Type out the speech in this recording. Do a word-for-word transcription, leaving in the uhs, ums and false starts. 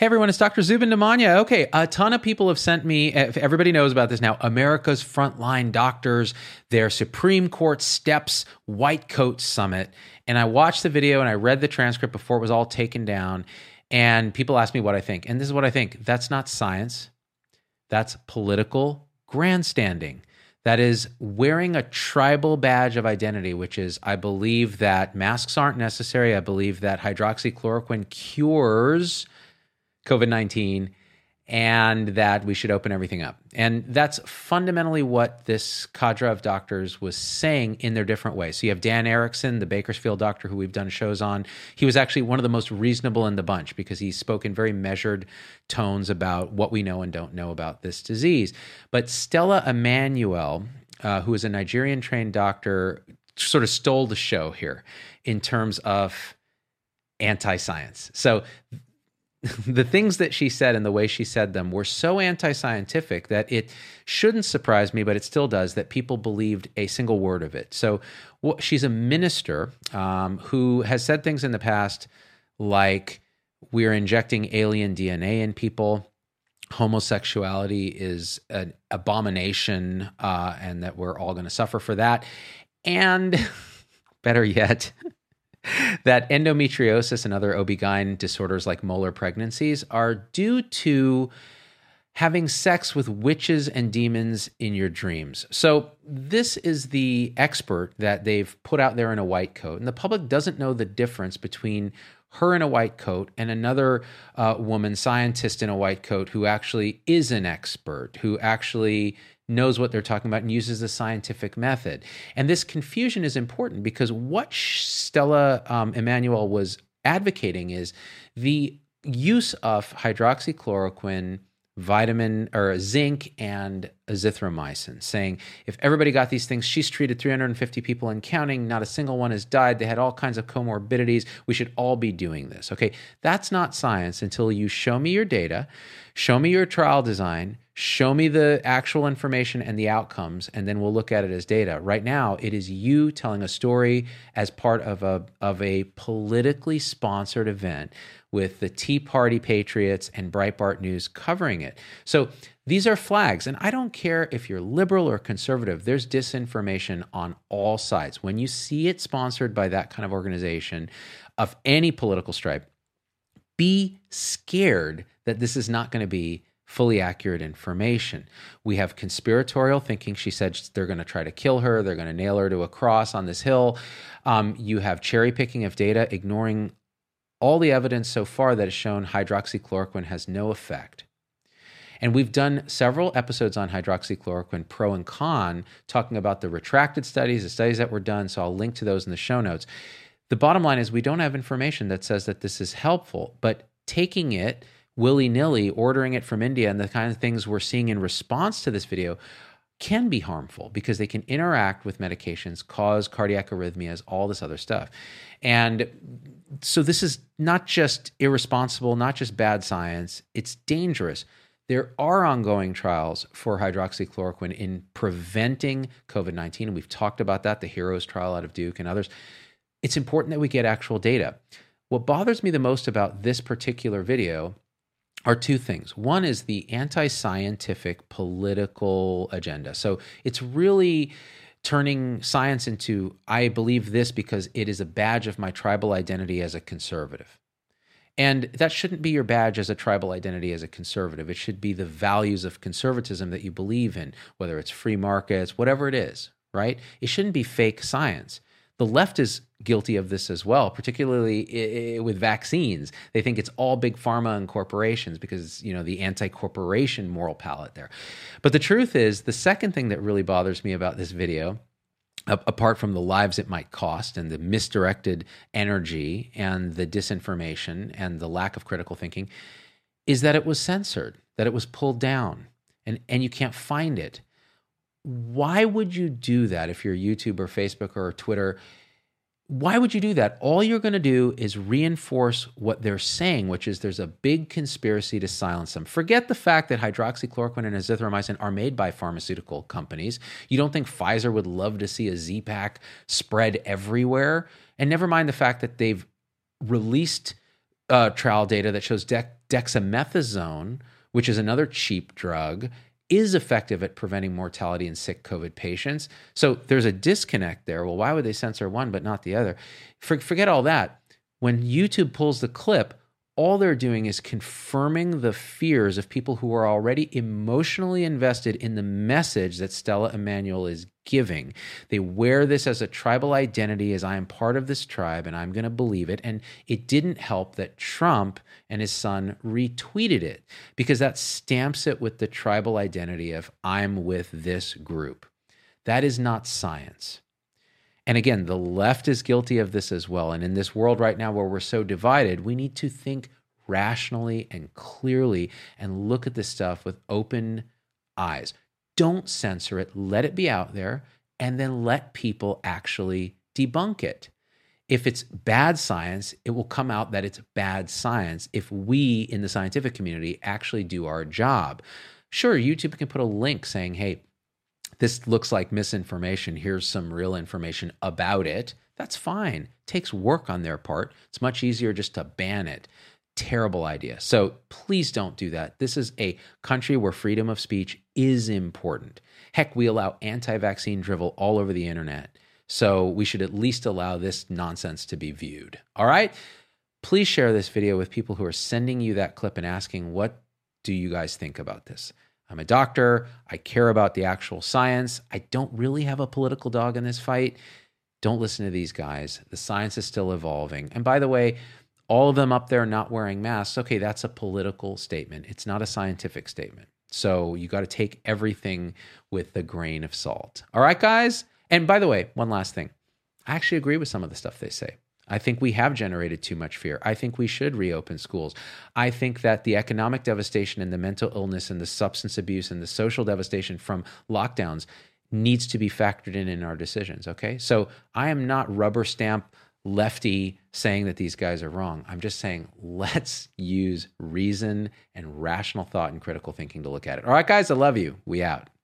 Hey everyone, it's Doctor Zubin Damania. Okay, a ton of people have sent me, everybody knows about this now, America's Frontline Doctors, their Supreme Court Steps White Coat Summit. And I watched the video and I read the transcript before it was all taken down. And people ask me what I think. And this is what I think. That's not science. That's political grandstanding. That is wearing a tribal badge of identity, which is, I believe that masks aren't necessary. I believe that hydroxychloroquine cures COVID nineteen, and that we should open everything up. And that's fundamentally what this cadre of doctors was saying in their different ways. So you have Dan Erickson, the Bakersfield doctor who we've done shows on. He was actually one of the most reasonable in the bunch because he spoke in very measured tones about what we know and don't know about this disease. But Stella Emanuel, uh, who is a Nigerian-trained doctor, sort of stole the show here in terms of anti-science. So the things that she said and the way she said them were so anti-scientific that it shouldn't surprise me, but it still does, that people believed a single word of it. So well, she's a minister um, who has said things in the past like, we're injecting alien D N A in people, homosexuality is an abomination, uh, and that we're all going to suffer for that. And better yet, that endometriosis and other O B G Y N disorders like molar pregnancies are due to having sex with witches and demons in your dreams. So this is the expert that they've put out there in a white coat, and the public doesn't know the difference between her in a white coat and another uh, woman scientist in a white coat who actually is an expert, who actually knows what they're talking about and uses the scientific method. And this confusion is important because what Stella um, Emanuel was advocating is the use of hydroxychloroquine, vitamin or zinc, and azithromycin, saying if everybody got these things, she's treated three hundred fifty people and counting, not a single one has died, they had all kinds of comorbidities, we should all be doing this. Okay, that's not science until you show me your data, show me your trial design, show me the actual information and the outcomes, and then we'll look at it as data. Right now, it is you telling a story as part of a of a politically sponsored event with the Tea Party Patriots and Breitbart News covering it. So these are flags, and I don't care if you're liberal or conservative, there's disinformation on all sides. When you see it sponsored by that kind of organization of any political stripe, be scared that this is not going to be fully accurate information. We have conspiratorial thinking. She said they're going to try to kill her. They're going to nail her to a cross on this hill. Um, you have cherry picking of data, ignoring all the evidence so far that has shown hydroxychloroquine has no effect. And we've done several episodes on hydroxychloroquine, pro and con, talking about the retracted studies, the studies that were done. So I'll link to those in the show notes. The bottom line is we don't have information that says that this is helpful, but taking it willy-nilly, ordering it from India, and the kind of things we're seeing in response to this video can be harmful because they can interact with medications, cause cardiac arrhythmias, all this other stuff. And so this is not just irresponsible, not just bad science, it's dangerous. There are ongoing trials for hydroxychloroquine in preventing COVID nineteen, and we've talked about that, the HEROES trial out of Duke and others. It's important that we get actual data. What bothers me the most about this particular video are two things. One is the anti-scientific political agenda. So it's really turning science into, I believe this because it is a badge of my tribal identity as a conservative. And that shouldn't be your badge as a tribal identity as a conservative. It should be the values of conservatism that you believe in, whether it's free markets, whatever it is, right? It shouldn't be fake science. The left is guilty of this as well, particularly with vaccines. They think it's all big pharma and corporations because, you know, the anti-corporation moral palette there. But the truth is, the second thing that really bothers me about this video, apart from the lives it might cost and the misdirected energy and the disinformation and the lack of critical thinking, is that it was censored, that it was pulled down, and, and you can't find it. Why would you do that if you're YouTube or Facebook or Twitter? Why would you do that? All you're going to do is reinforce what they're saying, which is there's a big conspiracy to silence them. Forget the fact that hydroxychloroquine and azithromycin are made by pharmaceutical companies. You don't think Pfizer would love to see a Z-Pak spread everywhere? And never mind the fact that they've released uh, trial data that shows dec- dexamethasone, which is another cheap drug, is effective at preventing mortality in sick COVID patients. So there's a disconnect there. Well, why would they censor one but not the other? For, forget all that. When YouTube pulls the clip, all they're doing is confirming the fears of people who are already emotionally invested in the message that Stella Immanuel is giving. They wear this as a tribal identity, as I am part of this tribe and I'm going to believe it. And it didn't help that Trump and his son retweeted it, because that stamps it with the tribal identity of I'm with this group. That is not science. And again, the left is guilty of this as well. And in this world right now where we're so divided, we need to think rationally and clearly and look at this stuff with open eyes. Don't censor it. Let it be out there, and then let people actually debunk it. If it's bad science, it will come out that it's bad science if we in the scientific community actually do our job. Sure, YouTube can put a link saying, hey, this looks like misinformation. Here's some real information about it. That's fine. It takes work on their part. It's much easier just to ban it. Terrible idea. So please don't do that. This is a country where freedom of speech is important. Heck, we allow anti-vaccine drivel all over the internet. So we should at least allow this nonsense to be viewed. All right? Please share this video with people who are sending you that clip and asking, what do you guys think about this? I'm a doctor. I care about the actual science. I don't really have a political dog in this fight. Don't listen to these guys. The science is still evolving. And by the way, all of them up there not wearing masks, okay, that's a political statement. It's not a scientific statement. So you got to take everything with a grain of salt. All right, guys? And by the way, one last thing. I actually agree with some of the stuff they say. I think we have generated too much fear. I think we should reopen schools. I think that the economic devastation and the mental illness and the substance abuse and the social devastation from lockdowns needs to be factored in in our decisions, okay? So I am not rubber stamp lefty saying that these guys are wrong. I'm just saying let's use reason and rational thought and critical thinking to look at it. All right, guys, I love you. We out.